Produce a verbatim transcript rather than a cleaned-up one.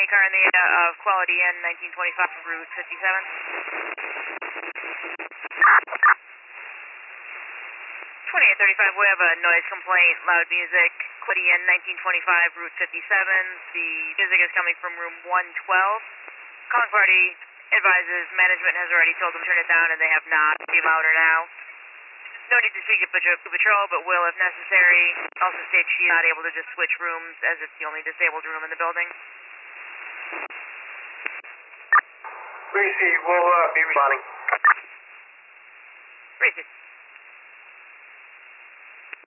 any car in the area of Quality Inn, nineteen twenty-five, Route fifty-seven. twenty-eight thirty-five, we have a noise complaint, loud music, Quality Inn, nineteen twenty-five, Route fifty-seven. The music is coming from room one twelve. Calling party advises management has already told them to turn it down and they have not. Be louder now. No need to speak to patrol, but will if necessary. Also states she is not able to just switch rooms as it's the only disabled room in the building. Gracie, we'll uh, be responding. Gracie.